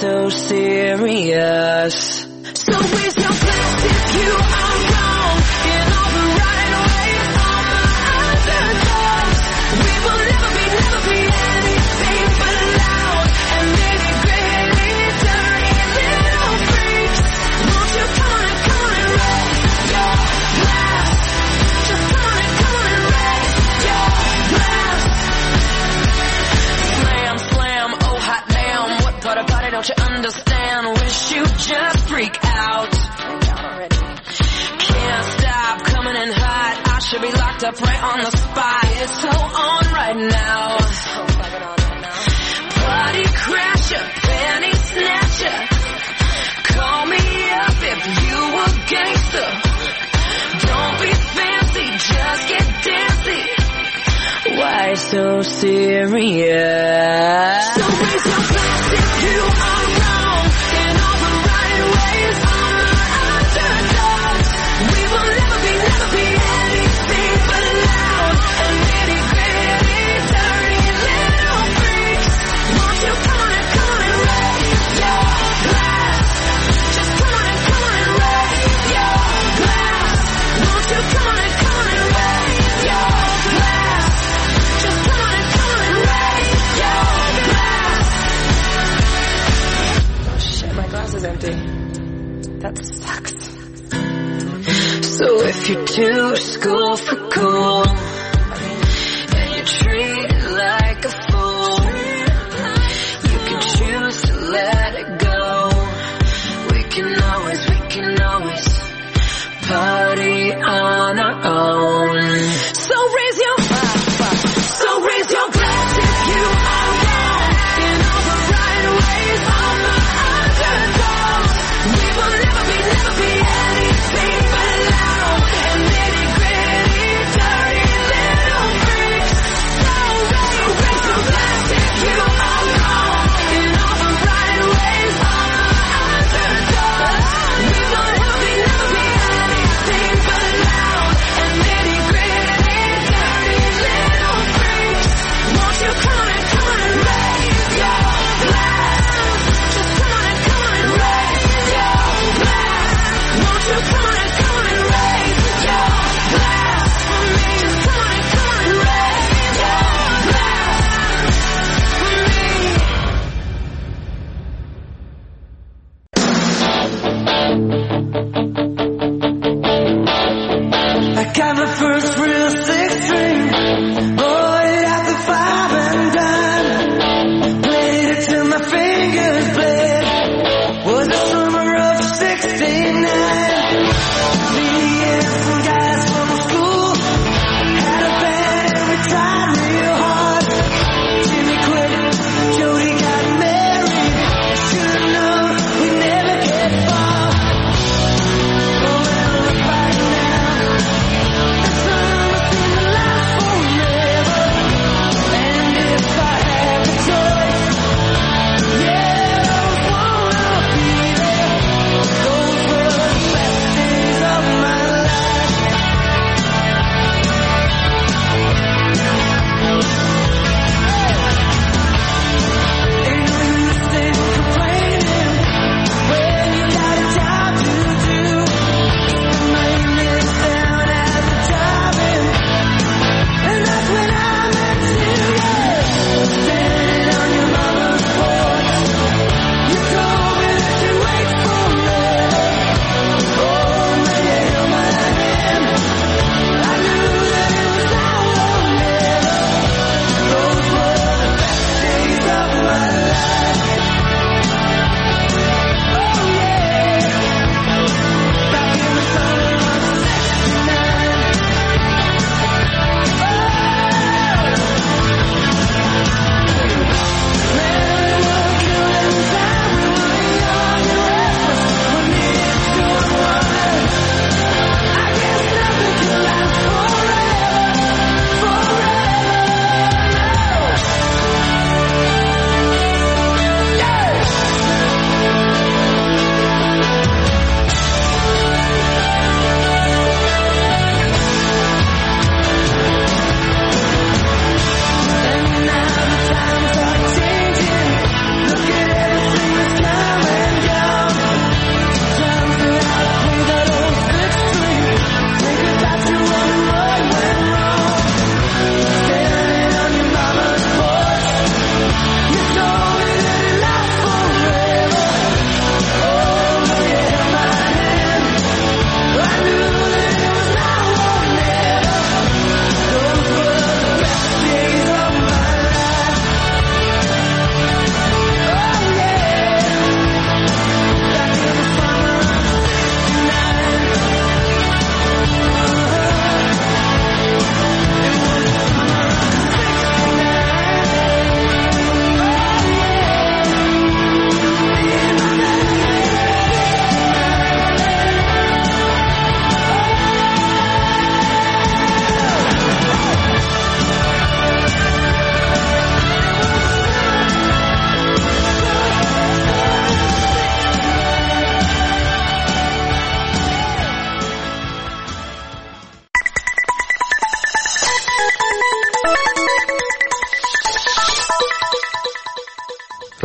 so serious? So raise your glass if you are wrong in all the right ways. All my underdogs, we will never be anything but loud and maybe gritty, dirty little freaks. Won't you come on and raise your glass? Just come on and raise your glass. Slam, slam, oh hot damn, what part about it don't you understand? Wish you just freak out. Can't stop coming in hot. I should be locked up right on the spot. It's so on right now. Party crasher, penny snatcher. Call me up if you a gangster. Don't be fancy, just get dancy. Why so serious? So raise your glass if you are wrong in all the right ways. All my underdogs, we will never be anything but loud and nitty gritty, dirty little freaks. Won't you come on and raise your glass? Just come on and raise your glass. Won't you come on and raise your glass? Just come on and raise your glass. Oh shit, my glass is empty. That sucks. So if you're too school for cool and you treat it like a fool, you can choose to let it go. We can always party on our own. So raise your glass if you are wrong in all the right ways. All my underdogs, we will never be anything but loud and nitty gritty, dirty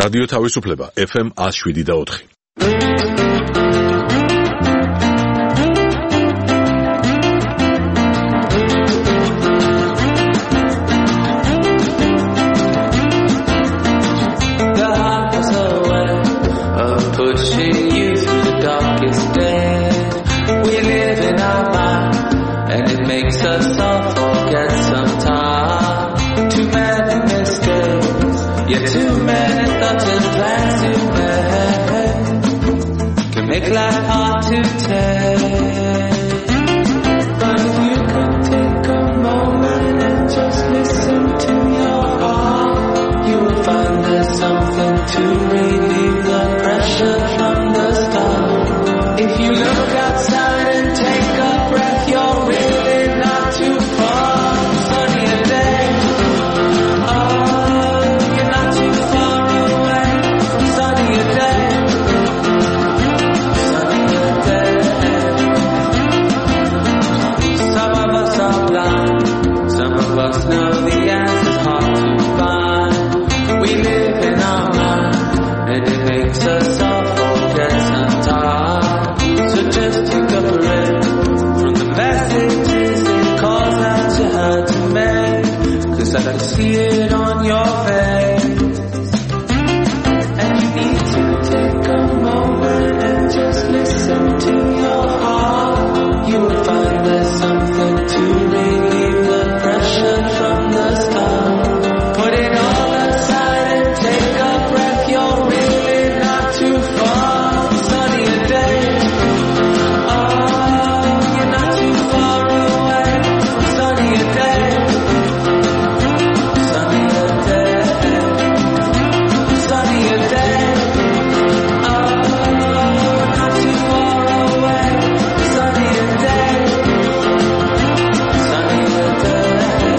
რადიო თავისუფლება FM 107.4. Pushing you through the darkest days. We live in our mind, and it makes us all forget sometimes. Too many mistakes, yeah, too many thoughts and plans to make can make life hard to take. But if you could take a moment and just listen to your heart, you will find there's something to relieve the pressure from the start. If you look outside and take a breath, you're really not too far. Sunnier day, oh, you're not too far away from sunnier day. Sunnier day. Some of us are blind, some of us know the answer's hard to find. We live in our mind, and it makes us all forget sometimes. So just take a breath from the messages and calls that you had to make, 'cause I can see it on your face. And you need to take a moment and just listen to your heart. You will find there's something to relieve the pressure from the start. Put it all aside and take a breath. You're really not too far. Sunnier day. Oh, you're not too far away from sunnier day. Sunnier day. Sunnier day. Oh, not too far away from sunnier day. Sunnier day.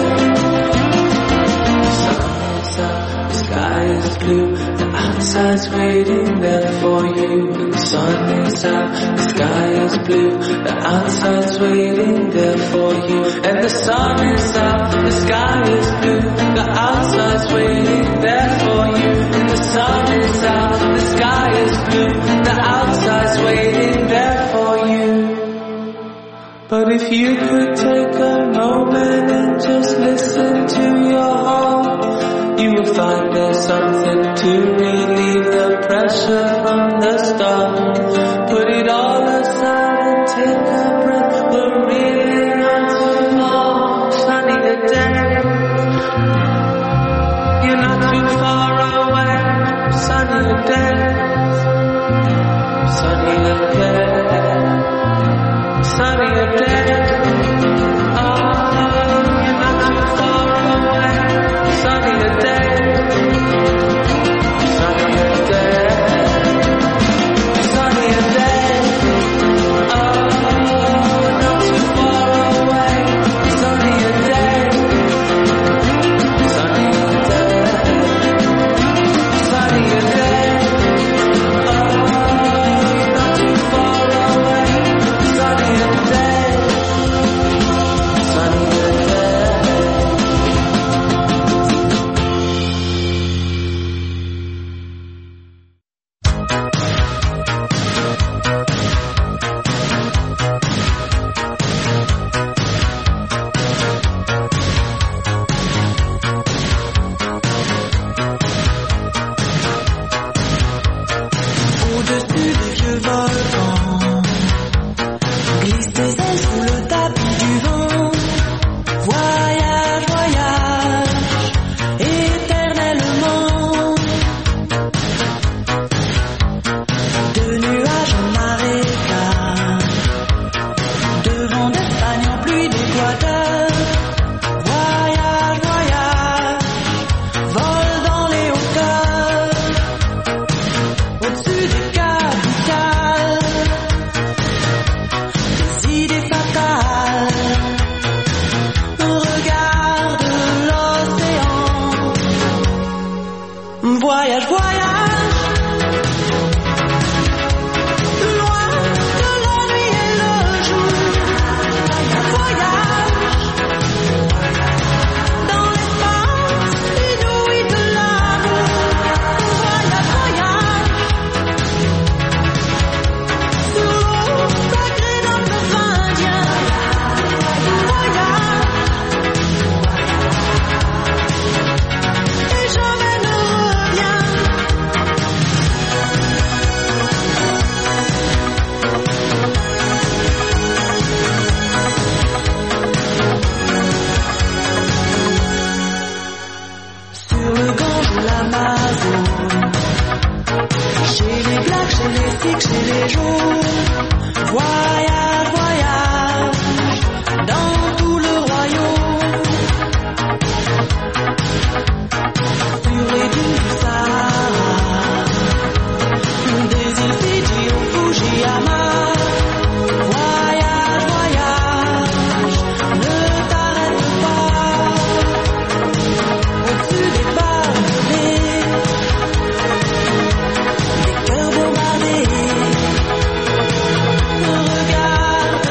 The sky is blue, the outside's waiting there for you. The sun is out, the sky is blue, the outside's waiting there for you. And the sun is out, the sky is blue, the outside's waiting there for you. And the sun is out, the sky is blue, the outside's waiting there for you. But if you could take a moment and just listen to your heart, you will find there's something to relieve the pressure from the start. Put it all aside and take a breath. We're really not too far. Sunnier day. You're not too far away. Sunnier day. Sunnier day. Sunnier day. Sunnier day. Sunnier day. fixer les jours. Voyage, voyage, dans tout le royaume. Sur les dunes du Sahara, des îles Fidji au Fujiyama. Voyage, voyage, ne t'arrête pas. Au-dessus des palmiers, les cœurs bombardés. Regarde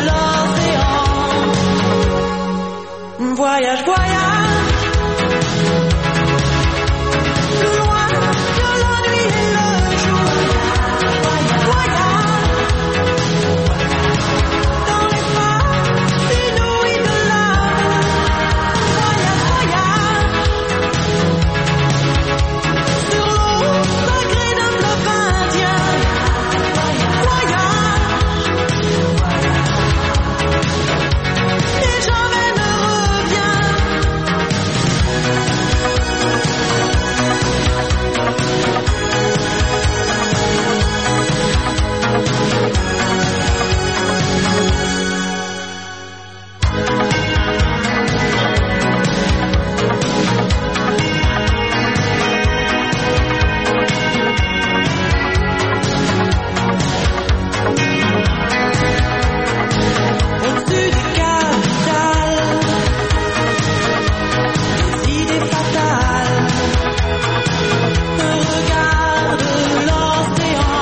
l'océan. Voyage, voyage. Plus loin que la nuit et le jour. Voyage. Dans l'espace inouï de l'amour. Voyage, voyage. Sur l'eau sacrée d'un fleuve indien. Voyage. Et jamais ne reviens. Au-dessus des capitales, des idées fatales. Regarde l'océan.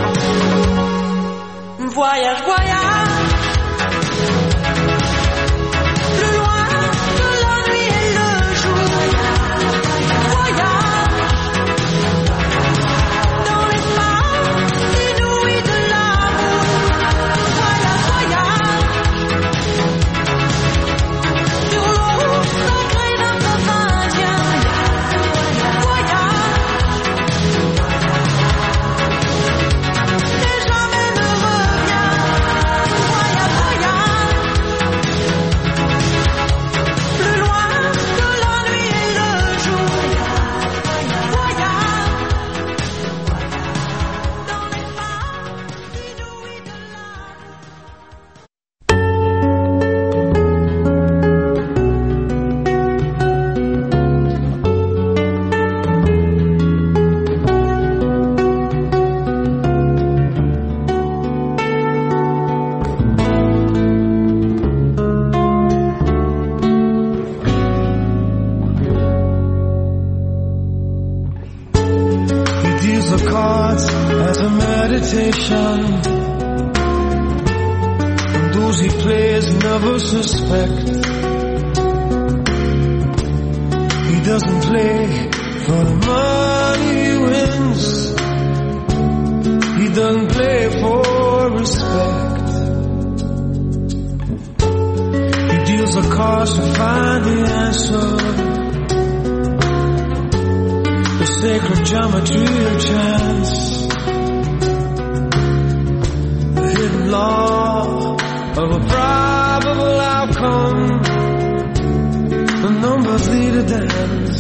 Voyage, voyage. Plus loin que la nuit et le jour. Voyage. Dans l'espace inouï de l'amour. Voyage, voyage. Sur l'eau sacrée d'un fleuve indien. Voyage. Et jamais ne reviens. Voyage, voyage. Plus loin que la nuit et le jour. Voyage. Dans l'espace inouï de He deals the cards as a meditation, and those he plays never suspect. He doesn't play for the money he wins. He doesn't play for respect. He deals the cards to find the answer. The sacred geometry of chance, the hidden law of a probable outcome. The numbers lead a dance.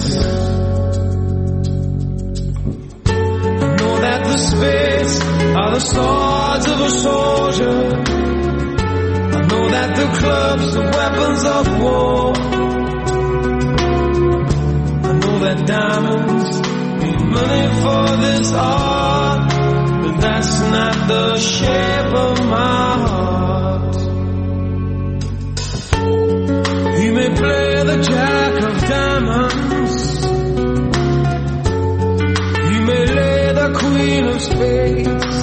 I know that the spades are the swords of a soldier. I know that the clubs are weapons of war. I know that diamonds need money for this art, but that's not the shape of my heart. He may play the jack of diamonds. He may lay the queen of spades.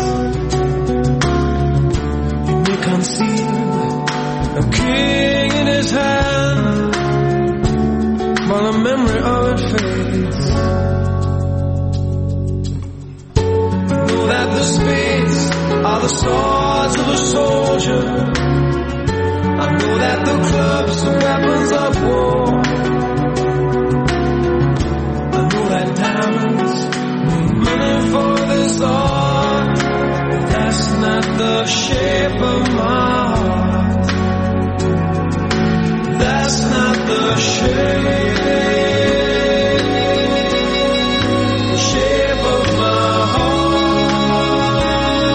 He may conceal a king in his hand, while the memory of it fades. That the spades are the swords of a soldier. I know that the clubs are weapons of war. I know that diamonds need money for this art, but that's not the shape of my heart. That's not the shape of my heart.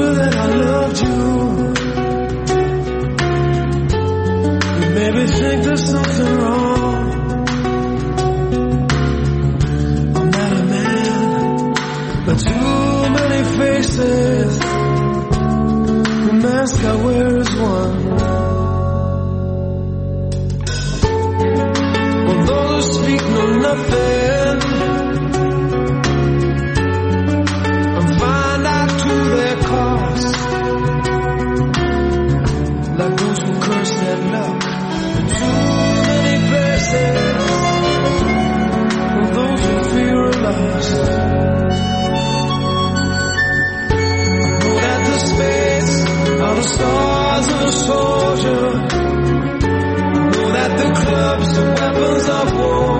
knew that I loved you. You made me think there's something wrong. I'm not a man, but too many faces. The mask I wear is one. Although those speak know nothing, and find out to their cost, like those who curse their luck in too many places, and those who fear are lost. I know that the space are the stars of a soldier. I know that the clubs are weapons of war.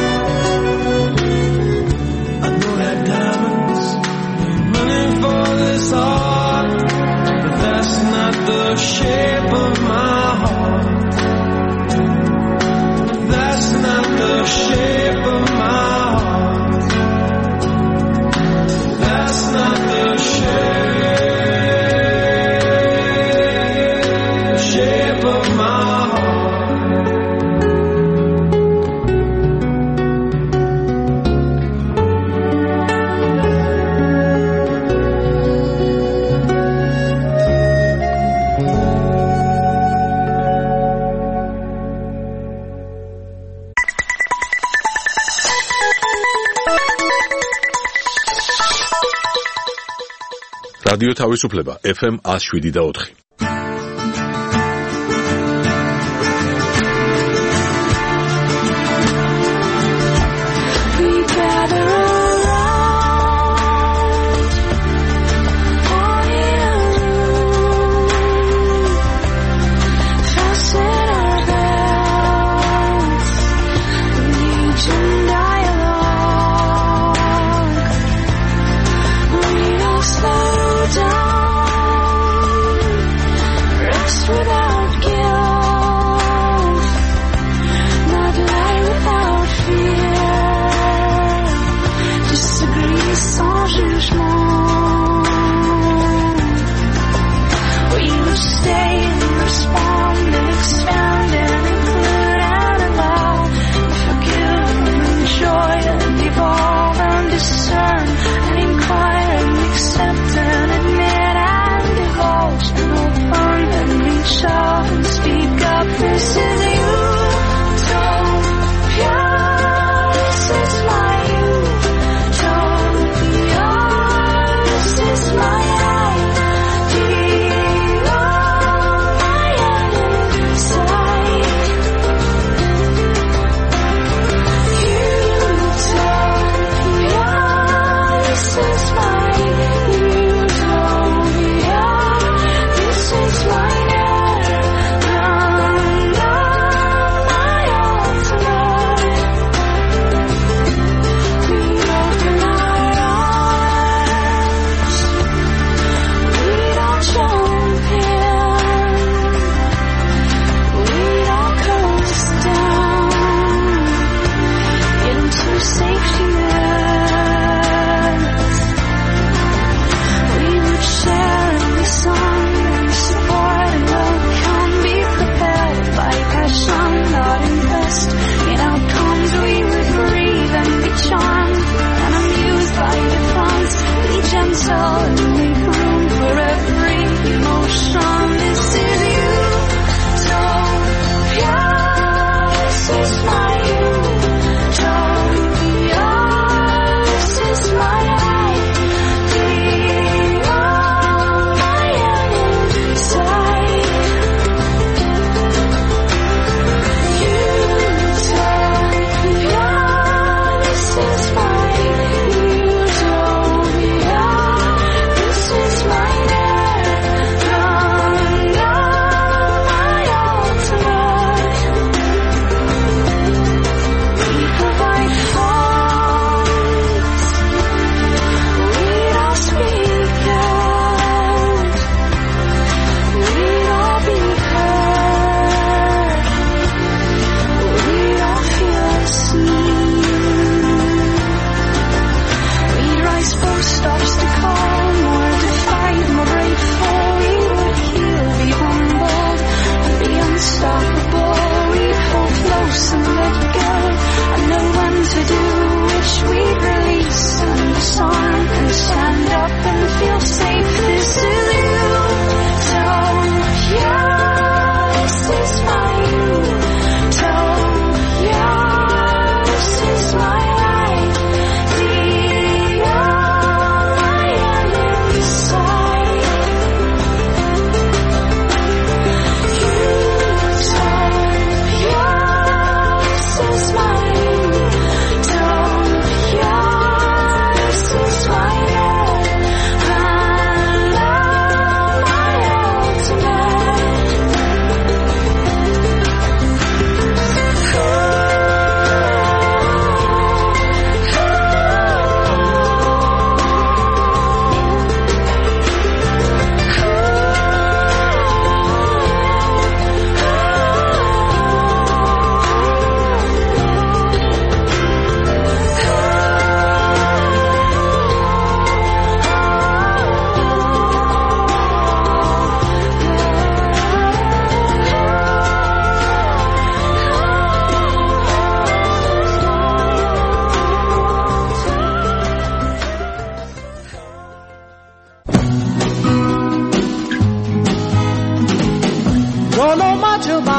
I know that diamonds are running for this heart, but that's not the shape of my heart. That's not the shape of my heart. That's not the shape of my heart. რადიო თავისუფლება FM 107.4. Slow down.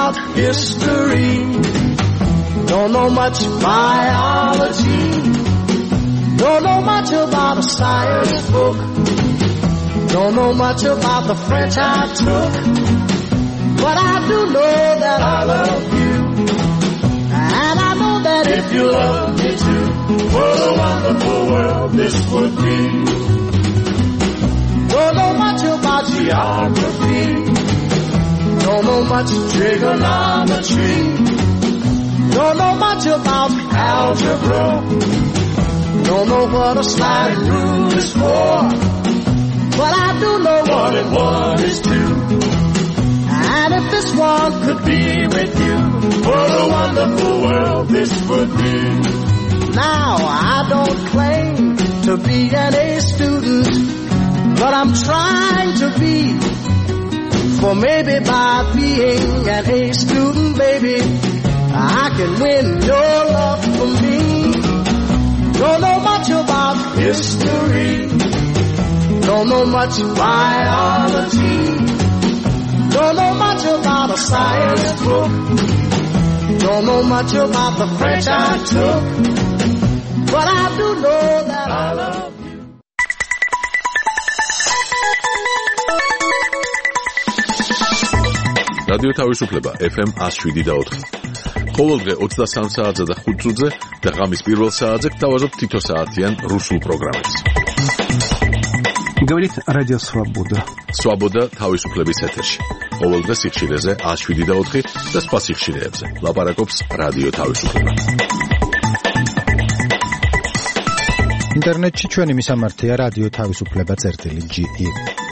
about history. Don't know much biology. Don't know much about a science book. Don't know much about the French I took. But I do know that I love you. And I know that if you love me too, what a wonderful world this would be. Don't know much about geography. Don't know much trigonometry. Don't know much about algebra. Don't know what a sliding rule is for. But I do know 1 and 1 is 2. And if this one could be with you, what a wonderful world this would be. Now I don't claim to be an A student, but I'm trying to be. For maybe by being an A student, baby, I can win your love for me. Don't know much about history. Don't know much biology. Don't know much about a science book. Don't know much about the French I took. But I do know that I love you. რადიო თავისუფლება FM 107.4. ყოველდღე 23 საათზე და 5 წუთზე და ღამის პირველ საათზე გთავაზობთ თითო საათიან რუსულ პროგრამებს. Говорит Радио Свобода. Свобода თავისუფლების ეთერში. ყოველდღე სიხშირეზე 107.4 და სხვა სიხშირეებზე. ლაპარაკობს რადიო თავისუფლება. ინტერნეტში ჩვენი მისამართია რადიო თავისუფლება.ge.